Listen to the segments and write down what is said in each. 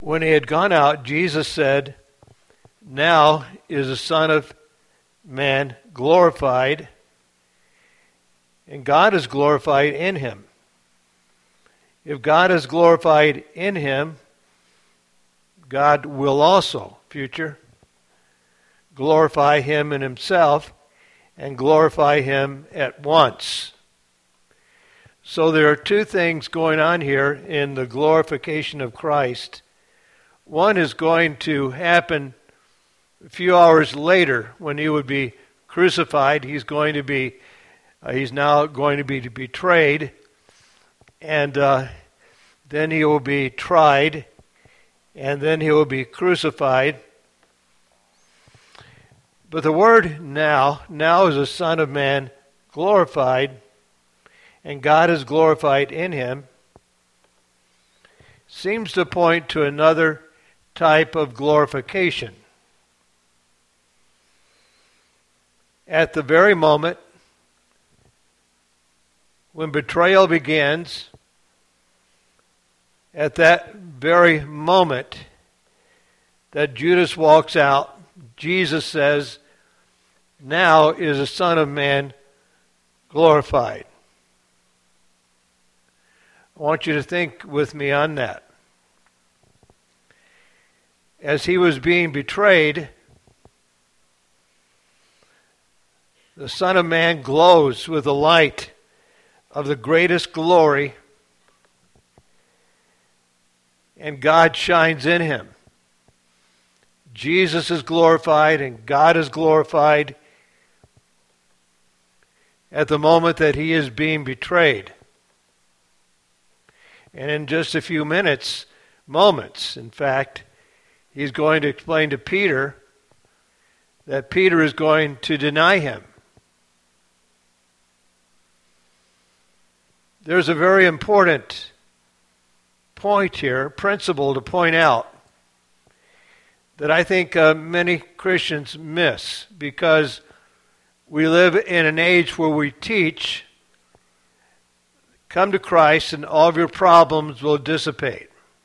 When he had gone out, Jesus said, "Now is the Son of Man glorified, and God is glorified in him. If God is glorified in him, God will also, future, glorify him in himself and glorify him at once." So there are two things going on here in the glorification of Christ. One is going to happen a few hours later when he would be crucified. He's now going to be betrayed, and then he will be tried, and then he will be crucified. But the word now is the Son of Man glorified, and God is glorified in him, seems to point to another type of glorification. At the very moment when betrayal begins, at that very moment that Judas walks out, Jesus says, "Now is the Son of Man glorified." I want you to think with me on that. As he was being betrayed, the Son of Man glows with the light of the greatest glory, and God shines in him. Jesus is glorified and God is glorified at the moment that he is being betrayed. And in just a few moments, in fact, he's going to explain to Peter that Peter is going to deny him. There's a very important point here, principle to point out, that I think many Christians miss, because we live in an age where we teach, come to Christ and all of your problems will dissipate.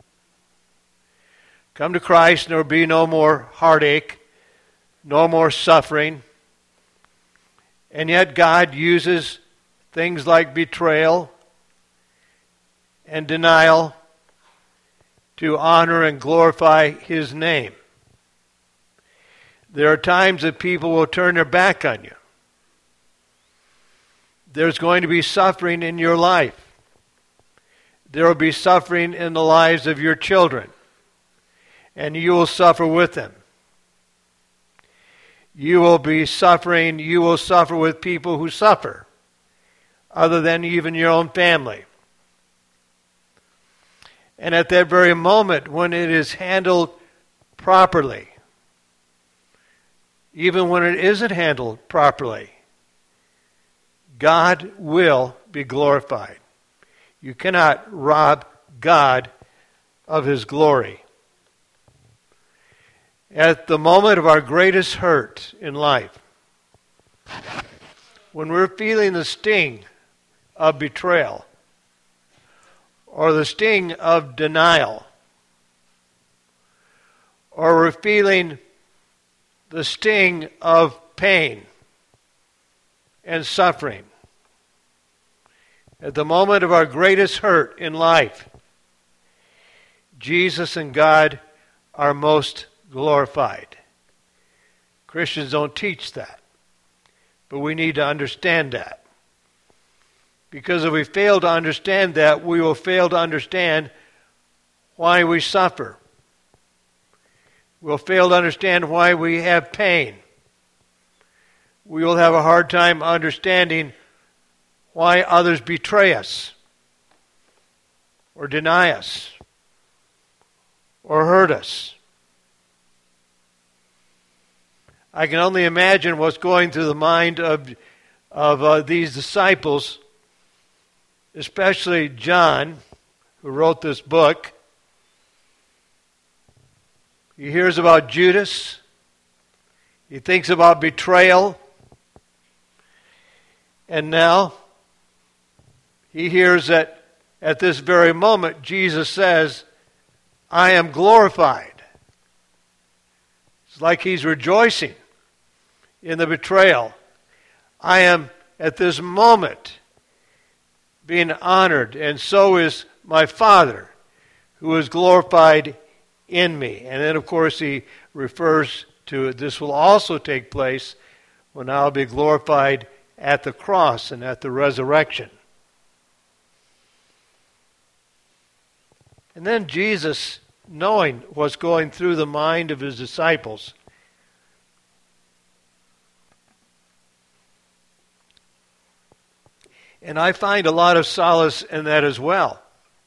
Come to Christ and there will be no more heartache, no more suffering. And yet God uses things like betrayal and denial to honor and glorify his name. There are times that people will turn their back on you. There's going to be suffering in your life. There will be suffering in the lives of your children, and you will suffer with them. You will suffer with people who suffer, other than even your own family. And at that very moment, when it is handled properly, even when it isn't handled properly, God will be glorified. You cannot rob God of his glory. At the moment of our greatest hurt in life, when we're feeling the sting of betrayal or the sting of denial, or we're feeling the sting of pain and suffering, at the moment of our greatest hurt in life, Jesus and God are most glorified. Christians don't teach that, but we need to understand that. Because if we fail to understand that, we will fail to understand why we suffer. We'll fail to understand why we have pain. We will have a hard time understanding why others betray us, or deny us, or hurt us. I can only imagine what's going through the mind of these disciples, especially John, who wrote this book. He hears about Judas. He thinks about betrayal. And now he hears that at this very moment Jesus says, I am glorified. It's like he's rejoicing in the betrayal. I am, at this moment, being honored, and so is my Father, who is glorified in me. And then, of course, he refers to it. This will also take place when I'll be glorified at the cross and at the resurrection. And then Jesus, knowing what's going through the mind of his disciples, and I find a lot of solace in that as well,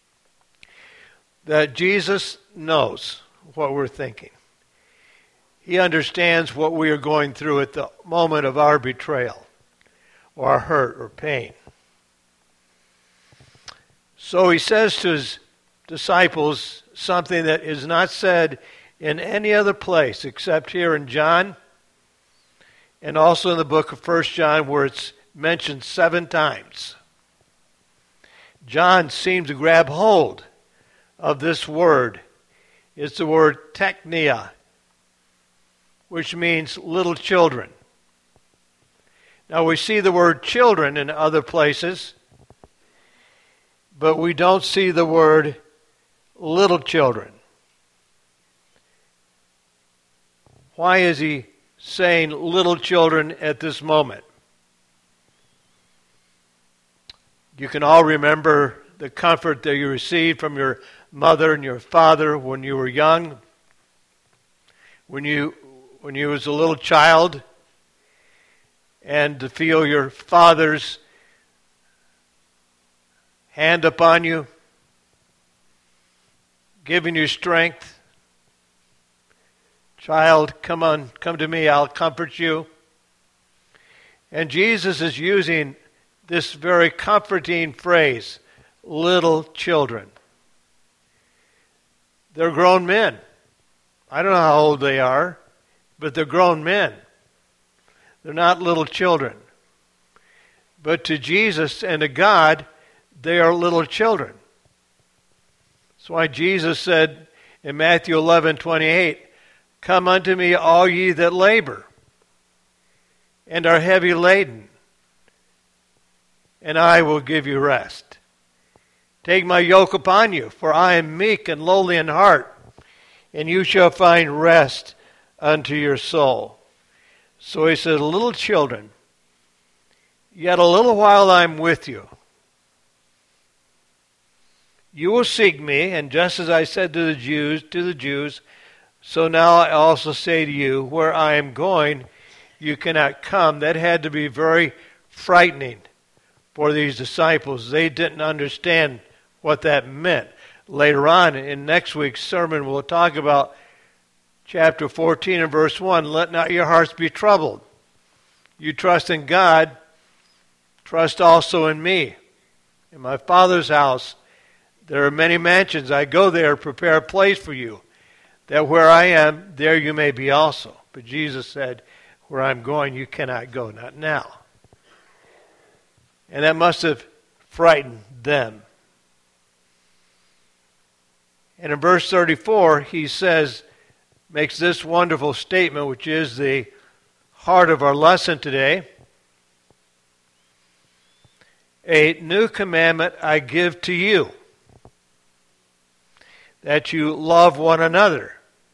that Jesus knows what we're thinking. He understands what we are going through at the moment of our betrayal, or our hurt, or pain. So he says to his disciples something that is not said in any other place except here in John, and also in the book of 1 John, where it's mentioned 7 times. John seems to grab hold of this word. It's the word teknia, which means little children. Now we see the word children in other places, but we don't see the word little children. Why is he saying little children at this moment? You can all remember the comfort that you received from your mother and your father when you were young, when you was a little child, and to feel your father's hand upon you, giving you strength. Child, come on, come to me, I'll comfort you. And Jesus is using this very comforting phrase, little children. They're grown men. I don't know how old they are, but they're grown men. They're not little children. But to Jesus and to God, they are little children. That's why Jesus said in Matthew 11:28, "Come unto me, all ye that labor and are heavy laden, and I will give you rest. Take my yoke upon you, for I am meek and lowly in heart, and you shall find rest unto your soul." So he says, little children, yet a little while I am with you. You will seek me, and just as I said to the Jews, so now I also say to you, where I am going, you cannot come. That had to be very frightening for these disciples. They didn't understand what that meant. Later on in next week's sermon, we'll talk about chapter 14 and verse 1. Let not your hearts be troubled. You trust in God, trust also in me. In my Father's house there are many mansions. I go there to prepare a place for you, that where I am, there you may be also. But Jesus said, where I'm going, you cannot go, not now. And that must have frightened them. And in verse 34, he says, makes this wonderful statement, which is the heart of our lesson today. A new commandment I give to you, that you love one another,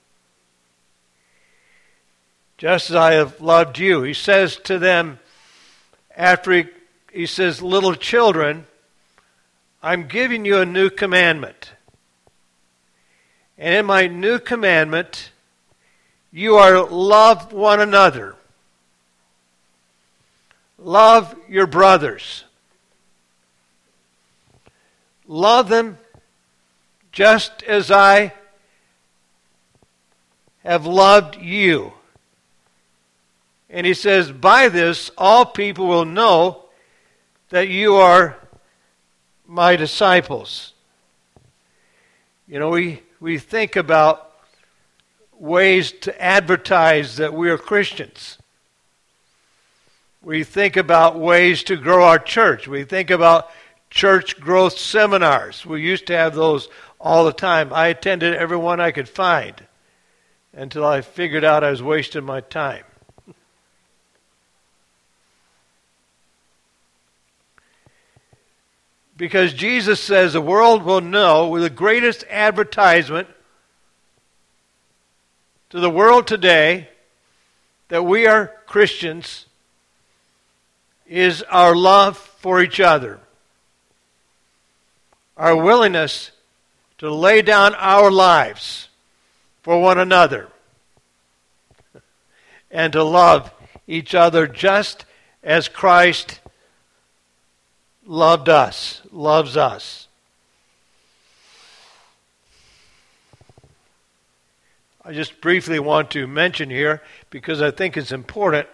just as I have loved you. He says to them, after he says, little children, I'm giving you a new commandment. And in my new commandment, you are to love one another. Love your brothers. Love them just as I have loved you. And he says, by this all people will know that you are my disciples. You know, we think about ways to advertise that we are Christians. We think about ways to grow our church. We think about church growth seminars. We used to have those all the time. I attended every one I could find until I figured out I was wasting my time. Because Jesus says the world will know, with the greatest advertisement to the world today, that we are Christians, is our love for each other. Our willingness to lay down our lives for one another and to love each other just as Christ loves us. I just briefly want to mention here, because I think it's important,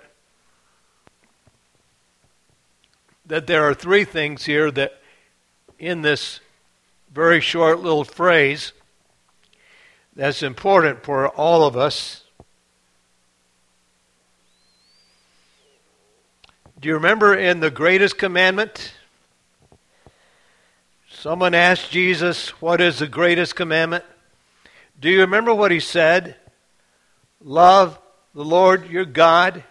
that there are three things here that in this very short little phrase that's important for all of us. Do you remember in the greatest commandment? Someone asked Jesus, what is the greatest commandment? Do you remember what he said? Love the Lord your God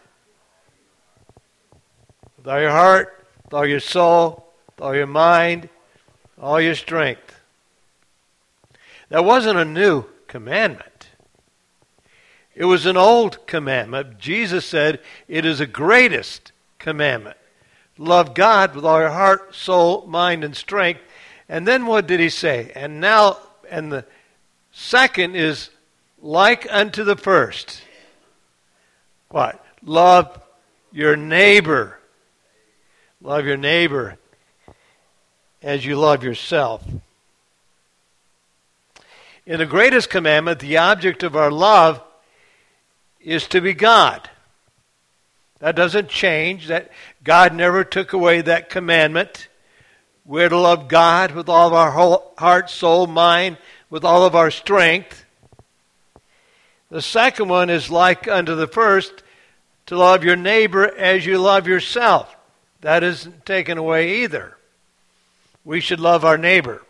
with all your heart, with all your soul, with all your mind, all your strength. That wasn't a new commandment. It was an old commandment. Jesus said it is the greatest commandment. Love God with all your heart, soul, mind, and strength. And then what did he say? And the second is like unto the first. What? Love your neighbor. Love your neighbor as you love yourself. In the greatest commandment, the object of our love is to be God. That doesn't change. That God never took away that commandment. We're to love God with all of our whole heart, soul, mind, with all of our strength. The second one is like unto the first, to love your neighbor as you love yourself. That isn't taken away either. We should love our neighbor.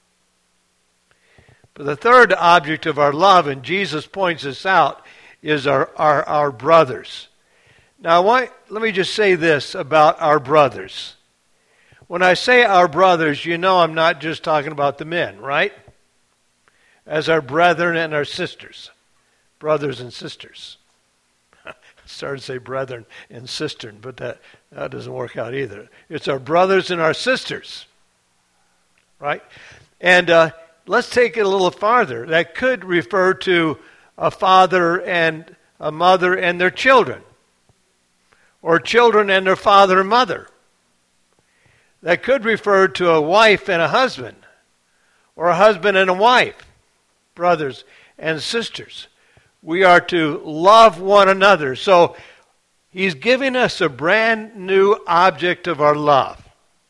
But the third object of our love, and Jesus points this out, is our brothers. Now, let me just say this about our brothers. When I say our brothers, you know I'm not just talking about the men, right? As our brethren and our sisters. Brothers and sisters. I started to say brethren and cistern, but that doesn't work out either. It's our brothers and our sisters. Right? And let's take it a little farther. That could refer to a father and a mother and their children. Or children and their father and mother. That could refer to a wife and a husband. Or a husband and a wife. Brothers and sisters. We are to love one another. So he's giving us a brand new object of our love.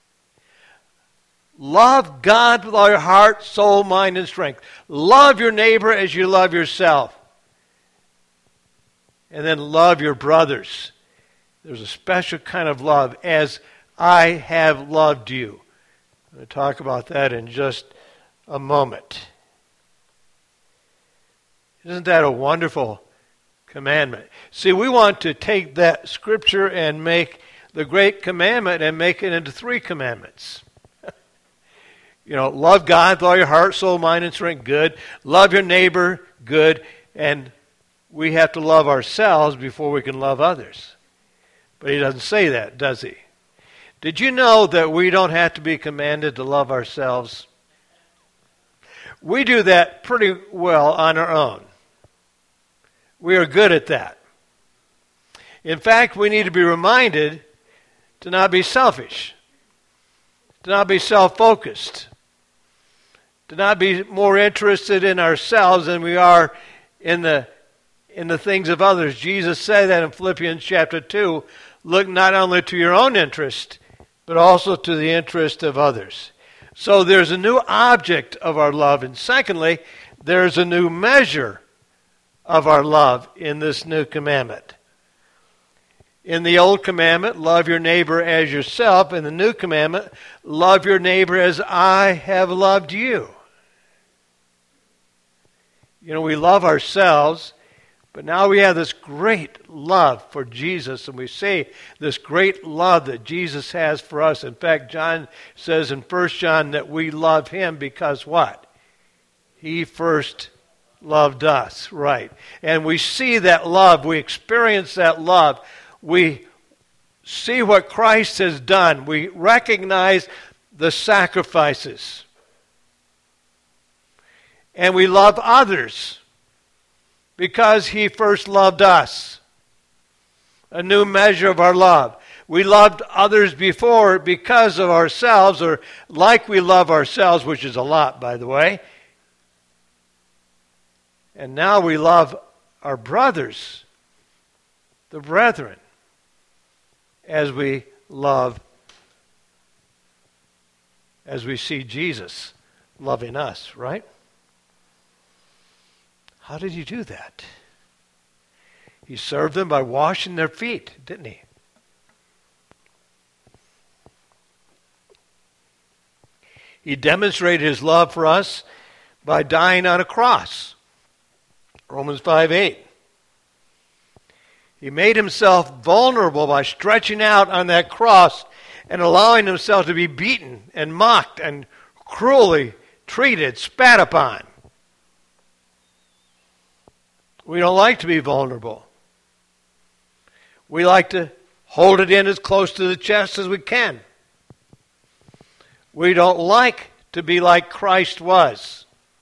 Love God with all your heart, soul, mind, and strength. Love your neighbor as you love yourself. And then love your brothers. There's a special kind of love, as I have loved you. I'm going to talk about that in just a moment. Isn't that a wonderful commandment? See, we want to take that scripture and make the great commandment and make it into 3 commandments. Love God with all your heart, soul, mind, and strength, good. Love your neighbor, good. And we have to love ourselves before we can love others. But he doesn't say that, does he? Did you know that we don't have to be commanded to love ourselves? We do that pretty well on our own. We are good at that. In fact, we need to be reminded to not be selfish, to not be self-focused, to not be more interested in ourselves than we are in the things of others. Jesus said that in Philippians chapter 2, look not only to your own interest, but also to the interest of others. So there's a new object of our love. And secondly, there's a new measure of our love in this new commandment. In the old commandment, love your neighbor as yourself. In the new commandment, love your neighbor as I have loved you. We love ourselves, but now we have this great love for Jesus, and we say this great love that Jesus has for us. In fact, John says in 1 John that we love him because what? He first loved us, right? And we see that love, we experience that love, we see what Christ has done, we recognize the sacrifices. And we love others because he first loved us. A new measure of our love. We loved others before because of ourselves, or like we love ourselves, which is a lot, by the way. And now we love our brothers, the brethren, as we see Jesus loving us, right? How did he do that? He served them by washing their feet, didn't he? He demonstrated his love for us by dying on a cross. Romans 5:8. He made himself vulnerable by stretching out on that cross and allowing himself to be beaten and mocked and cruelly treated, spat upon. We don't like to be vulnerable. We like to hold it in as close to the chest as we can. We don't like to be like Christ was.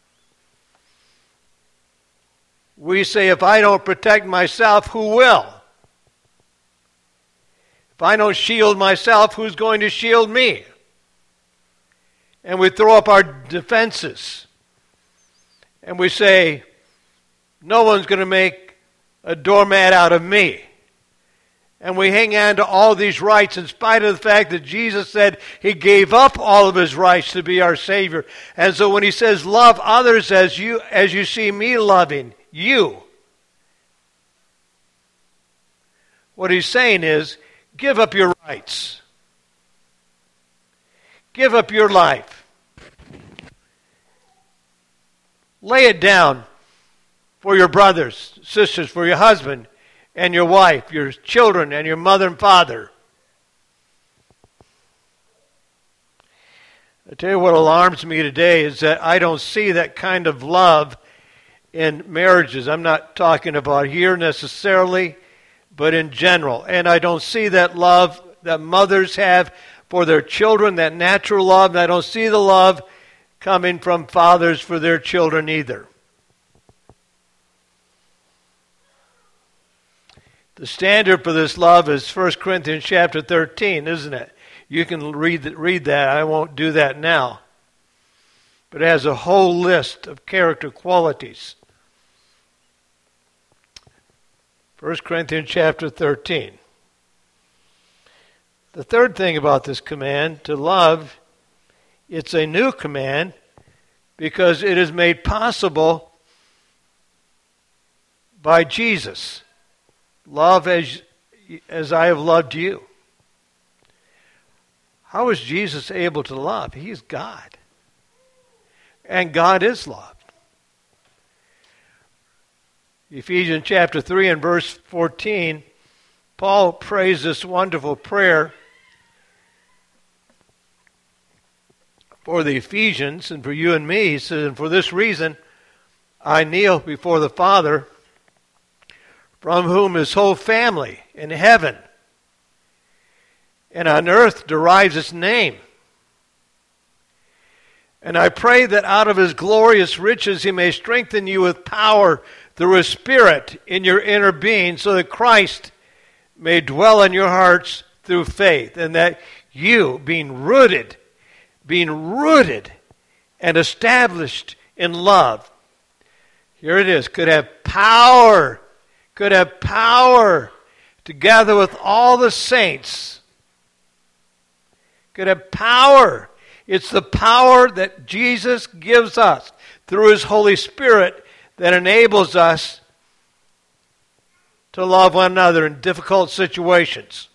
We say, if I don't protect myself, who will? If I don't shield myself, who's going to shield me? And we throw up our defenses. And we say, no one's going to make a doormat out of me. And we hang on to all these rights in spite of the fact that Jesus said he gave up all of his rights to be our Savior. And so when he says, love others as you see me loving you, what he's saying is, give up your rights. Give up your life. Lay it down for your brothers, sisters, for your husband and your wife, your children and your mother and father. I tell you what alarms me today is that I don't see that kind of love in marriages. I'm not talking about here necessarily, but in general. And I don't see that love that mothers have for their children, that natural love. And I don't see the love coming from fathers for their children either. The standard for this love is 1 Corinthians chapter 13, isn't it? You can read that. I won't do that now. But it has a whole list of character qualities. 1 Corinthians chapter 13. The third thing about this command, to love, it's a new command because it is made possible by Jesus. Love as I have loved you. How is Jesus able to love? He is God. And God is love. Ephesians chapter 3 and verse 14, Paul prays this wonderful prayer for the Ephesians and for you and me. He says, and for this reason I kneel before the Father, from whom his whole family in heaven and on earth derives its name. And I pray that out of his glorious riches he may strengthen you with power through his Spirit in your inner being, so that Christ may dwell in your hearts through faith, and that you, being rooted and established in love, here it is, could have power together with all the saints. Could have power. It's the power that Jesus gives us through his Holy Spirit that enables us to love one another in difficult situations.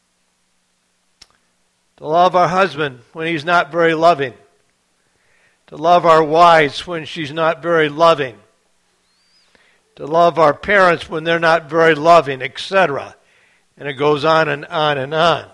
To love our husband when he's not very loving. to love our wives when she's not very loving, to love our parents when they're not very loving, etc. And it goes on and on and on.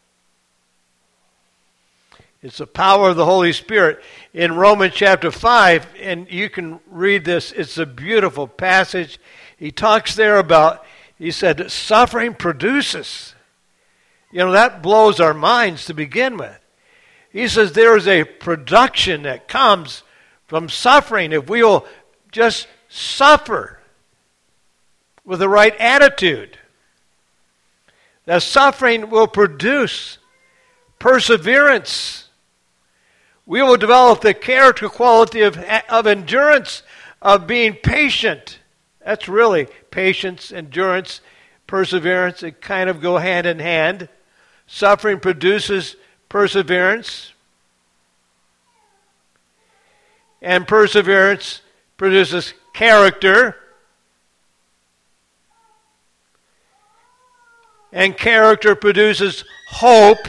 It's the power of the Holy Spirit. In Romans chapter 5, and you can read this, it's a beautiful passage. He talks there about, he said, suffering produces. You know, that blows our minds to begin with. He says there is a production that comes from suffering if we will just suffer with the right attitude. That suffering will produce perseverance. We will develop the character quality of endurance, of being patient. That's really patience, endurance, perseverance. It kind of go hand in hand. Suffering produces perseverance. And perseverance produces character. And character produces hope.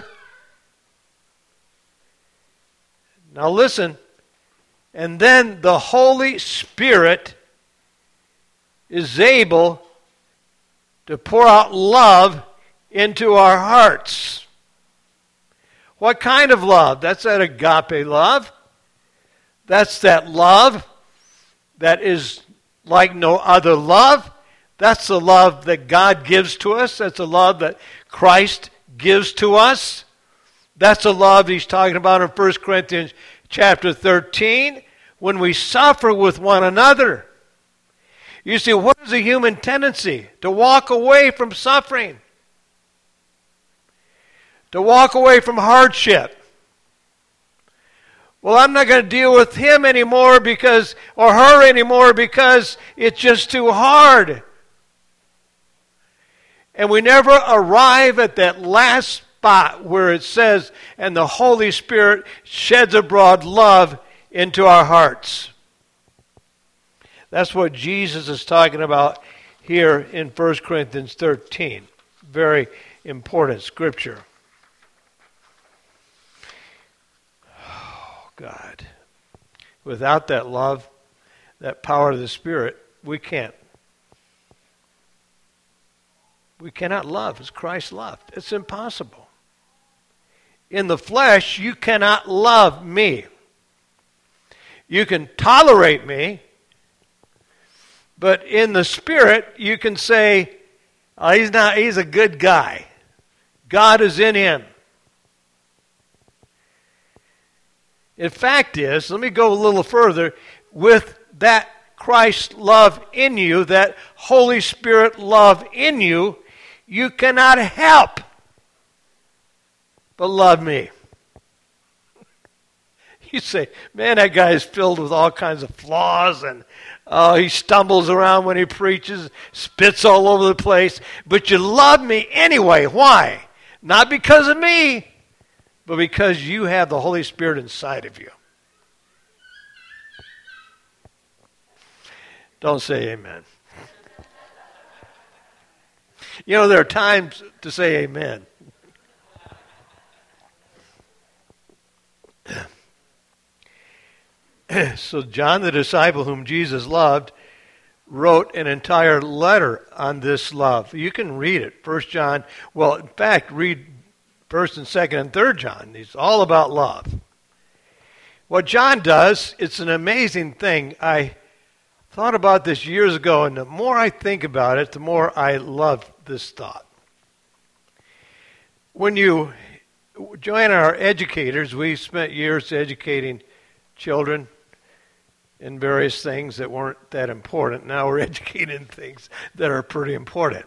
Now listen, and then the Holy Spirit is able to pour out love into our hearts. What kind of love? That's that agape love. That's that love that is like no other love. That's the love that God gives to us. That's the love that Christ gives to us. That's the love he's talking about in 1 Corinthians chapter 13, when we suffer with one another. You see, what is a human tendency? To walk away from suffering. To walk away from hardship. Well, I'm not going to deal with him anymore or her anymore because it's just too hard. And we never arrive at that last spot where it says, and the Holy Spirit sheds abroad love into our hearts. That's what Jesus is talking about here in 1 Corinthians 13. Very important scripture. Oh, God. Without that love, that power of the Spirit, we can't. We cannot love as Christ loved. It's impossible. In the flesh, you cannot love me. You can tolerate me, but in the Spirit, you can say, oh, he's a good guy. God is in him. In fact is, let me go a little further, with that Christ love in you, that Holy Spirit love in you, you cannot help but love me. You say, man, that guy is filled with all kinds of flaws, and he stumbles around when he preaches, spits all over the place, but you love me anyway. Why? Not because of me, but because you have the Holy Spirit inside of you. Don't say amen. You know, there are times to say amen. So John, the disciple whom Jesus loved, wrote an entire letter on this love. You can read it. 1 John, well, in fact, read 1st and 2nd and 3rd John. It's all about love. What John does, it's an amazing thing. I thought about this years ago, and the more I think about it, the more I love this thought. When you join our educators, we spent years educating children in various things that weren't that important. Now we're educating things that are pretty important.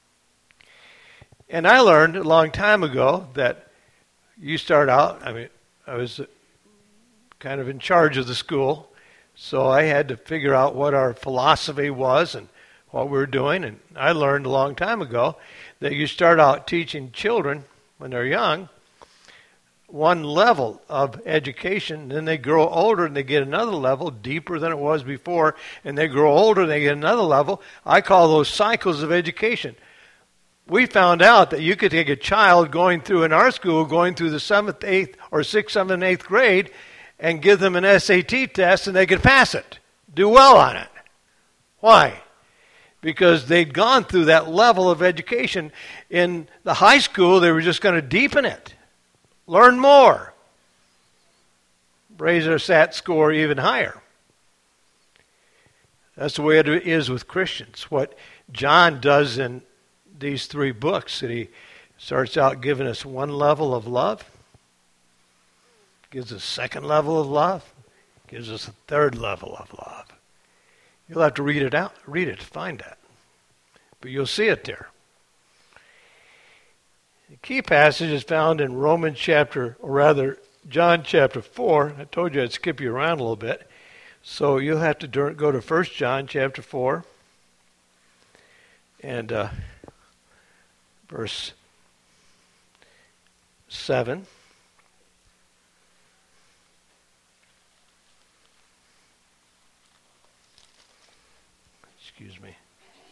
And I learned a long time ago that you start out, I was kind of in charge of the school, so I had to figure out what our philosophy was and what we were doing. And I learned a long time ago that you start out teaching children when they're young one level of education, then they grow older and they get another level deeper than it was before, and they grow older and they get another level. I call those cycles of education. We found out that you could take a child going through, in our school, going through the 7th, 8th, or 6th, 7th, and 8th grade, and give them an SAT test and they could pass it, do well on it. Why? Because they'd gone through that level of education. In the high school, they were just going to deepen it, learn more, raise their SAT score even higher. That's the way it is with Christians. What John does in these 3 books, that he starts out giving us one level of love, gives us a second level of love, gives us a third level of love. You'll have to read it to find that. But you'll see it there. The key passage is found in John chapter 4. I told you I'd skip you around a little bit. So you'll have to go to 1 John chapter 4 and verse 7. Excuse me.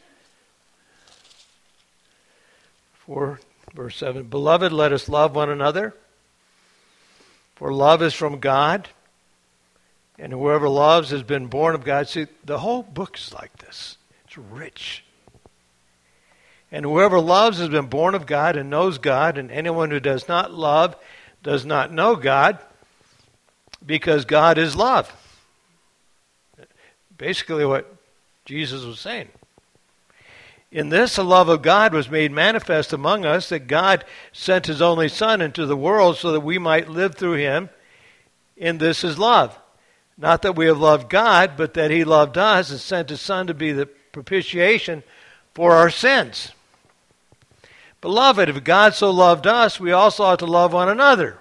4 verse 7. Beloved, let us love one another, for love is from God. And whoever loves has been born of God. See, the whole book is like this. It's rich. And whoever loves has been born of God and knows God. And anyone who does not love does not know God, because God is love. Basically what Jesus was saying. In this, the love of God was made manifest among us, that God sent his only Son into the world so that we might live through him. In this is love. Not that we have loved God, but that he loved us and sent his Son to be the propitiation for our sins. Beloved, if God so loved us, we also ought to love one another.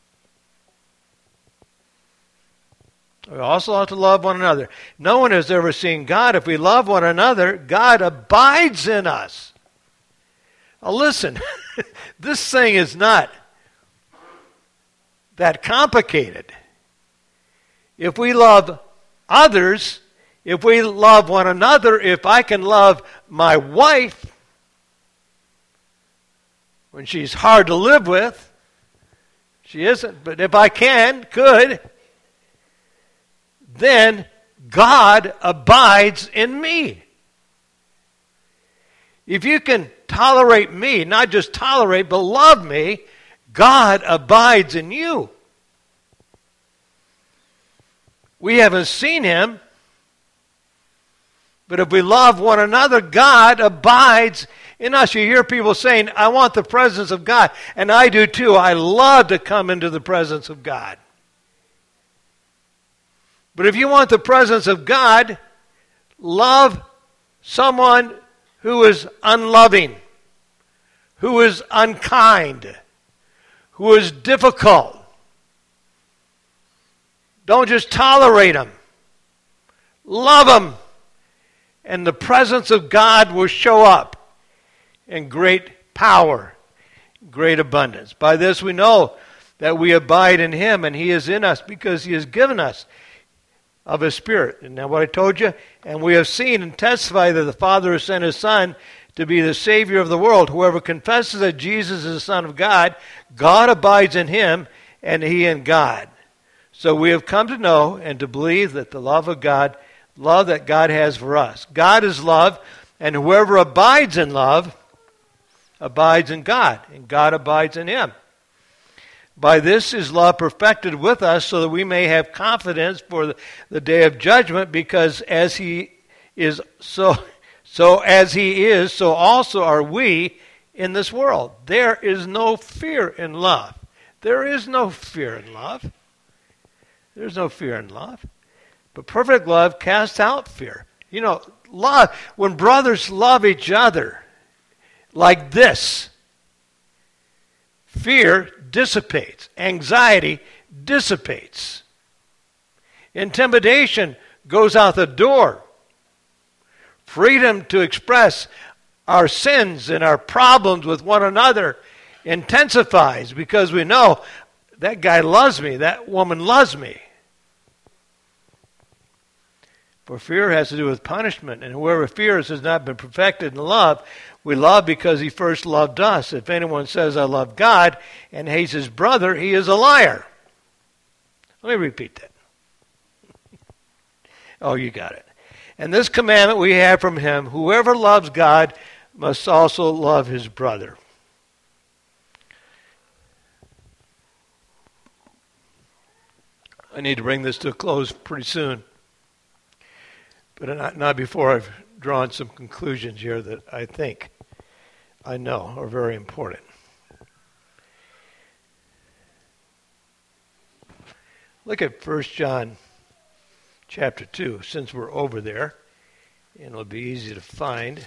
We also ought to love one another. No one has ever seen God. If we love one another, God abides in us. Now listen, this thing is not that complicated. If we love others, if we love one another, if I can love my wife when she's hard to live with, she isn't, but if I could, then God abides in me. If you can tolerate me, not just tolerate, but love me, God abides in you. We haven't seen him, but if we love one another, God abides in us. You hear people saying, I want the presence of God, and I do too. I love to come into the presence of God. But if you want the presence of God, love someone who is unloving, who is unkind, who is difficult. Don't just tolerate them. Love them. And the presence of God will show up in great power, great abundance. By this we know that we abide in him and he is in us, because he has given us of his Spirit. And now what I told you, and we have seen and testified that the Father has sent his Son to be the Savior of the world. Whoever confesses that Jesus is the Son of God, God abides in him and he in God. So we have come to know and to believe that the love of God, love that God has for us. God is love, and whoever abides in love abides in God, and God abides in him. By this is love perfected with us, so that we may have confidence for the day of judgment, because as he is, so as he is, so also are we in this world. There is no fear in love. There is no fear in love. There's no fear in love. But perfect love casts out fear. You know, love, when brothers love each other like this, fear dissipates. Anxiety dissipates. Intimidation goes out the door. Freedom to express our sins and our problems with one another intensifies, because we know that guy loves me, that woman loves me. For fear has to do with punishment, and whoever fears has not been perfected in love. We love because he first loved us. If anyone says, I love God, and hates his brother, he is a liar. Let me repeat that. Oh, you got it. And this commandment we have from him, whoever loves God must also love his brother. I need to bring this to a close pretty soon, but not before I've drawn some conclusions here that I think I know are very important. Look at 1 John chapter 2, since we're over there, and it'll be easy to find.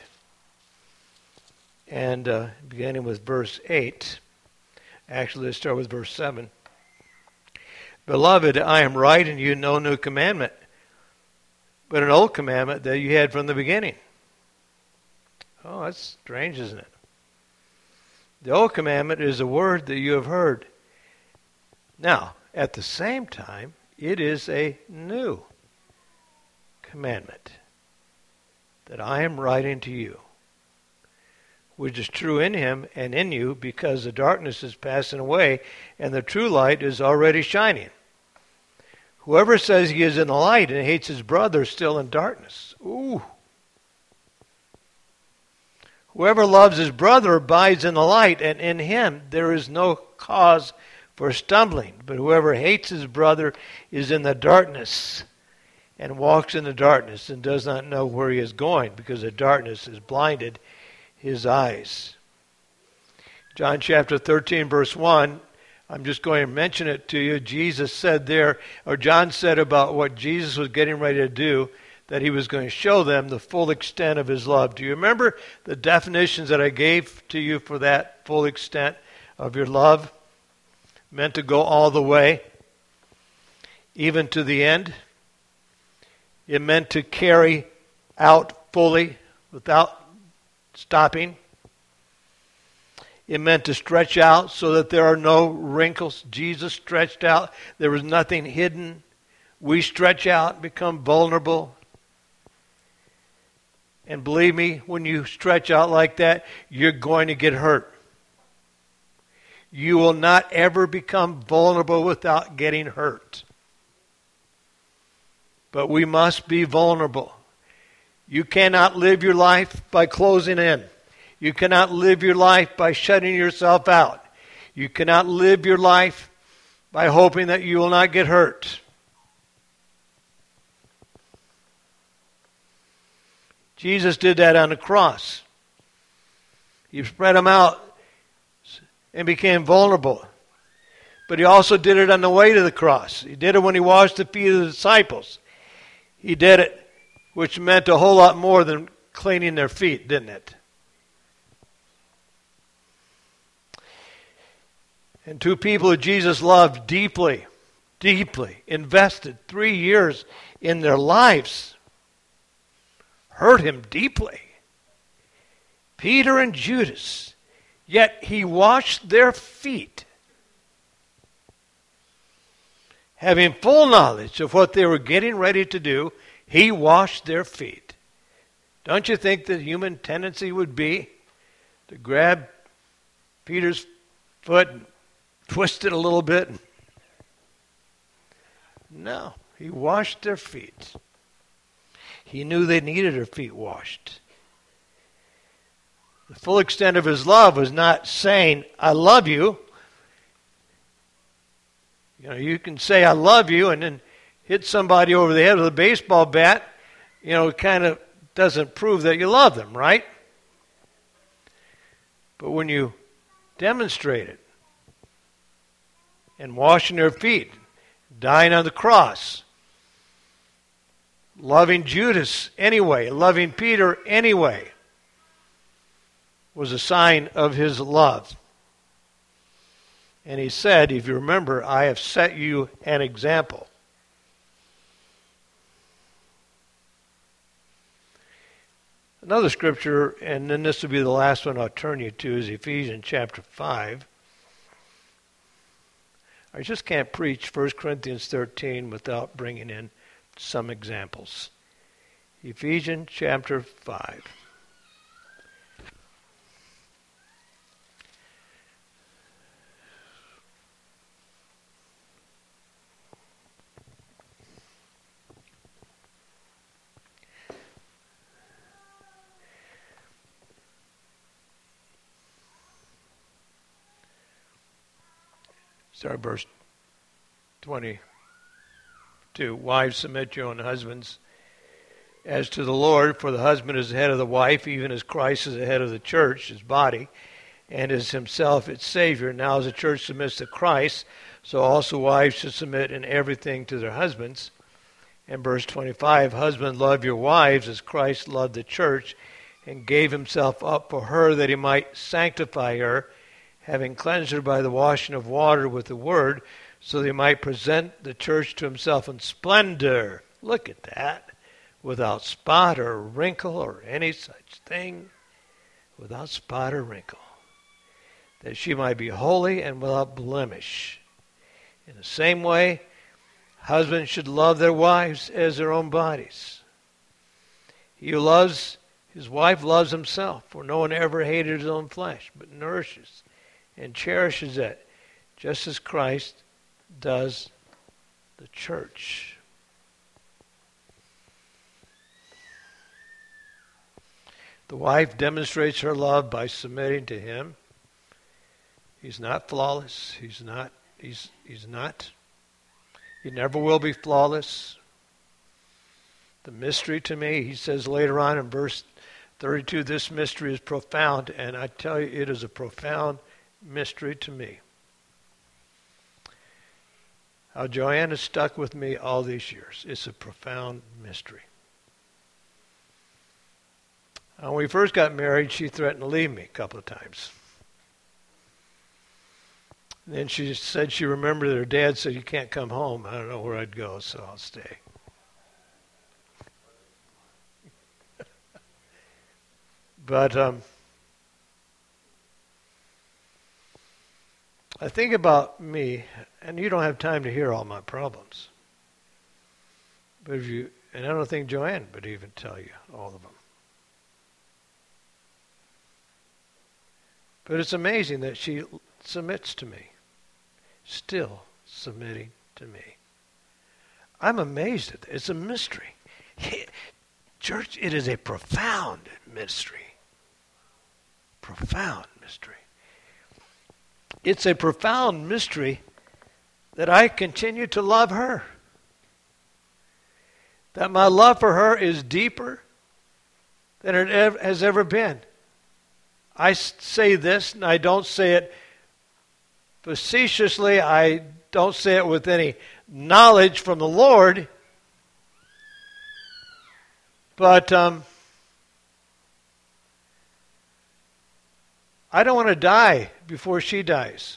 And beginning with verse 8, actually let's start with verse 7. Beloved, I am writing you no new commandment, but an old commandment that you had from the beginning. Oh, that's strange, isn't it? The old commandment is a word that you have heard. Now, at the same time, it is a new commandment that I am writing to you, which is true in him and in you, because the darkness is passing away and the true light is already shining. Whoever says he is in the light and hates his brother is still in darkness. Ooh. Whoever loves his brother abides in the light, and in him there is no cause for stumbling. But whoever hates his brother is in the darkness and walks in the darkness and does not know where he is going, because the darkness has blinded his eyes. John chapter 13, verse 1, I'm just going to mention it to you. Jesus said there, or John said about what Jesus was getting ready to do, that he was going to show them the full extent of his love. Do you remember the definitions that I gave to you for that full extent of your love? Meant to go all the way, even to the end. It meant to carry out fully without stopping. It meant to stretch out so that there are no wrinkles. Jesus stretched out. There was nothing hidden. We stretch out, become vulnerable. And believe me, when you stretch out like that, you're going to get hurt. You will not ever become vulnerable without getting hurt. But we must be vulnerable. You cannot live your life by closing in. You cannot live your life by shutting yourself out. You cannot live your life by hoping that you will not get hurt. Jesus did that on the cross. He spread them out and became vulnerable. But he also did it on the way to the cross. He did it when he washed the feet of the disciples. He did it, which meant a whole lot more than cleaning their feet, didn't it? And two people who Jesus loved deeply, deeply, invested 3 years in their lives, hurt him deeply. Peter and Judas. Yet he washed their feet. Having full knowledge of what they were getting ready to do, he washed their feet. Don't you think the human tendency would be to grab Peter's foot and twist it a little bit? No, he washed their feet. He knew they needed their feet washed. The full extent of his love was not saying, I love you. You know, you can say, I love you, and then hit somebody over the head with a baseball bat. You know, it kind of doesn't prove that you love them, right? But when you demonstrate it, and washing their feet, dying on the cross, loving Judas anyway, loving Peter anyway, was a sign of his love. And he said, if you remember, I have set you an example. Another scripture, and then this will be the last one I'll turn you to, is Ephesians chapter 5. I just can't preach 1 Corinthians 13 without bringing in some examples. Ephesians chapter 5. verse 22. Wives, submit your own husbands as to the Lord, for the husband is the head of the wife, even as Christ is the head of the church, his body, and is himself its Savior. Now as the church submits to Christ, so also wives should submit in everything to their husbands. And verse 25, husbands, love your wives as Christ loved the church and gave himself up for her, that he might sanctify her, having cleansed her by the washing of water with the word, so that he might present the church to himself in splendor. Look at that. Without spot or wrinkle or any such thing. Without spot or wrinkle. That she might be holy and without blemish. In the same way, husbands should love their wives as their own bodies. He who loves his wife loves himself, for no one ever hated his own flesh, but nourishes and cherishes it, just as Christ does the church. The wife demonstrates her love by submitting to him. He's not flawless. He's not. He never will be flawless. The mystery to me, he says later on in verse 32, this mystery is profound, and I tell you, it is a profound mystery to me. How Joanne has stuck with me all these years. It's a profound mystery. When we first got married, she threatened to leave me a couple of times. And then she said she remembered that her dad said, you can't come home. I don't know where I'd go, so I'll stay. But I think about me, and you don't have time to hear all my problems. But and I don't think Joanne would even tell you all of them. But it's amazing that she submits to me. Still submitting to me. I'm amazed at it. It's a mystery. Church, it is a profound mystery. Profound mystery. It's a profound mystery that I continue to love her. That my love for her is deeper than it has ever been. I say this, and I don't say it facetiously. I don't say it with any knowledge from the Lord. But I don't want to die before she dies.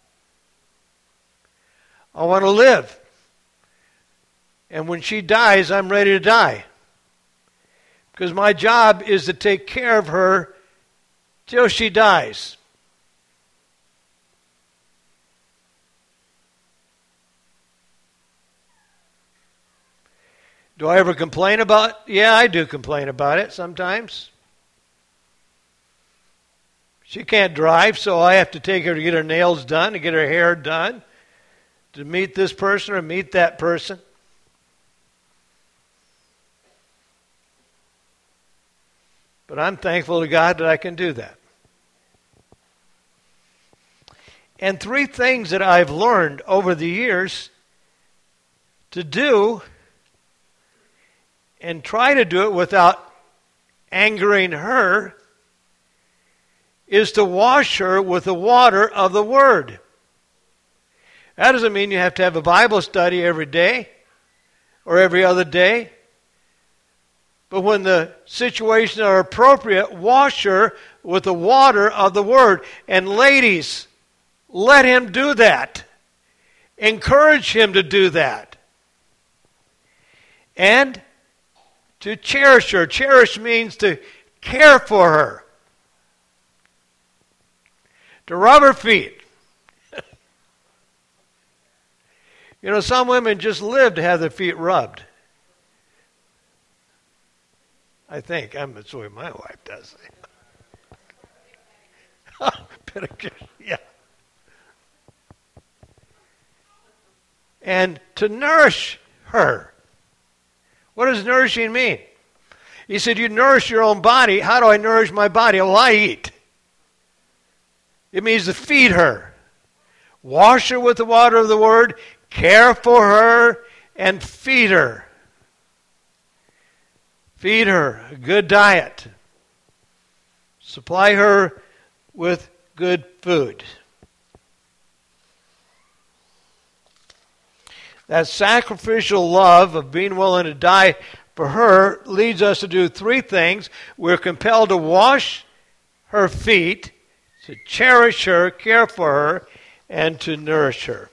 I want to live. And when she dies, I'm ready to die. Because my job is to take care of her till she dies. Do I ever complain about it? Yeah, I do complain about it sometimes. She can't drive, so I have to take her to get her nails done, to get her hair done, to meet this person or meet that person. But I'm thankful to God that I can do that. And 3 things that I've learned over the years to do and try to do it without angering her is to wash her with the water of the Word. That doesn't mean you have to have a Bible study every day or every other day. But when the situations are appropriate, wash her with the water of the Word. And ladies, let him do that. Encourage him to do that. And to cherish her. Cherish means to care for her. To rub her feet. You know, some women just live to have their feet rubbed. I think. That's the way my wife does it. Yeah. And to nourish her. What does nourishing mean? He said, you nourish your own body. How do I nourish my body? Well, I eat. It means to feed her. Wash her with the water of the Word, care for her, and feed her. Feed her a good diet. Supply her with good food. That sacrificial love of being willing to die for her leads us to do three things. We're compelled to wash her feet, to cherish her, care for her, and to nourish her.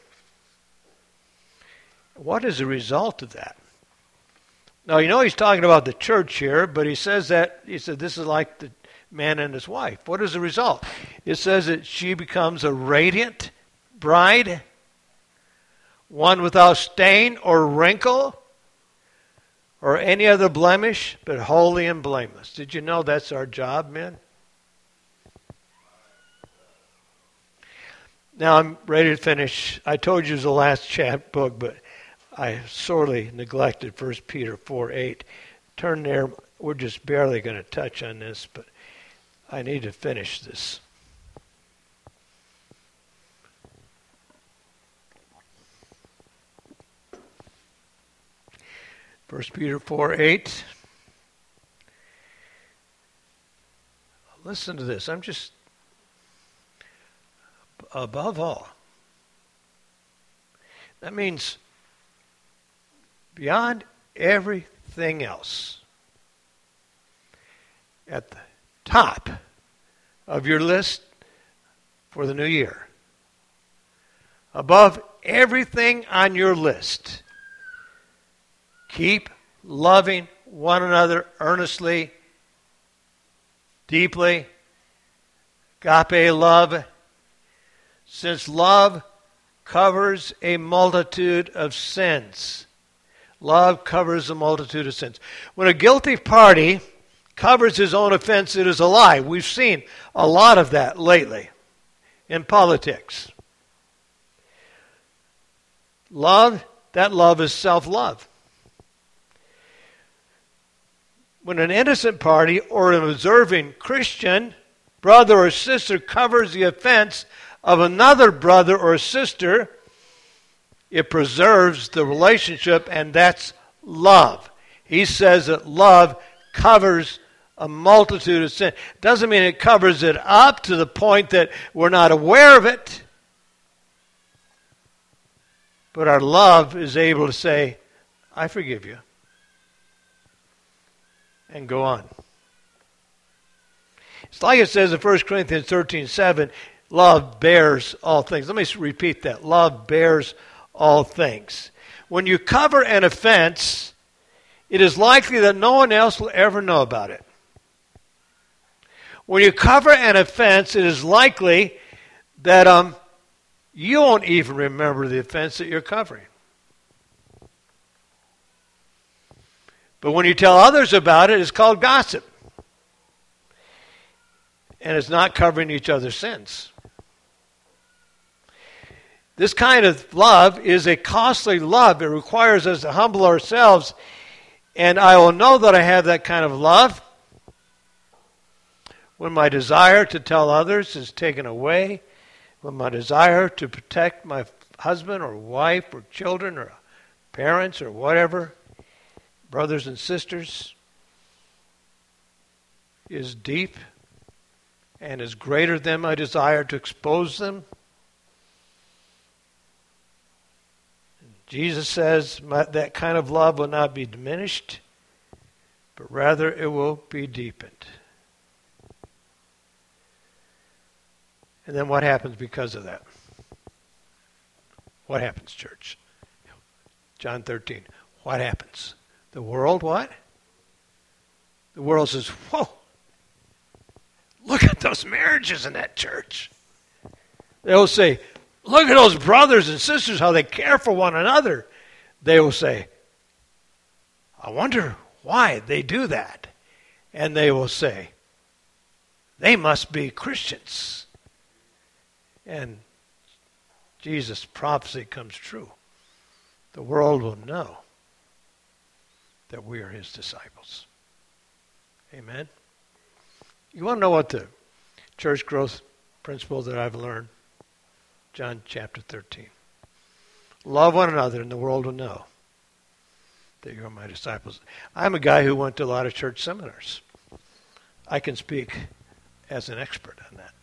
What is the result of that? Now, he's talking about the church here, but he said this is like the man and his wife. What is the result? It says that she becomes a radiant bride, one without stain or wrinkle or any other blemish, but holy and blameless. Did you know that's our job, men? Now I'm ready to finish. I told you it was the last book, but I sorely neglected 1 Peter 4:8. Turn there. We're just barely going to touch on this, but I need to finish this. First Peter 4:8. Listen to this. I'm just, above all. That means beyond everything else, at the top of your list for the new year, above everything on your list, keep loving one another earnestly, deeply, agape love, since love covers a multitude of sins. Love covers a multitude of sins. When a guilty party covers his own offense, it is a lie. We've seen a lot of that lately in politics. Love, that love is self-love. When an innocent party or an observing Christian brother or sister covers the offense of another brother or sister, it preserves the relationship, and that's love. He says that love covers a multitude of sins. Doesn't mean it covers it up to the point that we're not aware of it. But our love is able to say, I forgive you. And go on. It's like it says in 1 Corinthians 13:7, love bears all things. Let me repeat that. Love bears all things. When you cover an offense, it is likely that no one else will ever know about it. When you cover an offense, it is likely that you won't even remember the offense that you're covering. But when you tell others about it, it's called gossip. And it's not covering each other's sins. This kind of love is a costly love. It requires us to humble ourselves. And I will know that I have that kind of love when my desire to tell others is taken away, when my desire to protect my husband or wife or children or parents or whatever, brothers and sisters, is deep and is greater than my desire to expose them. Jesus says that kind of love will not be diminished, but rather it will be deepened. And then what happens because of that? What happens, church? John 13. What happens? The world, what? The world says, whoa, look at those marriages in that church. They'll say, look at those brothers and sisters, how they care for one another. They will say, I wonder why they do that. And they will say, they must be Christians. And Jesus' prophecy comes true. The world will know that we are his disciples. Amen? You want to know what the church growth principle that I've learned? John chapter 13. Love one another and the world will know that you are my disciples. I'm a guy who went to a lot of church seminars. I can speak as an expert on that.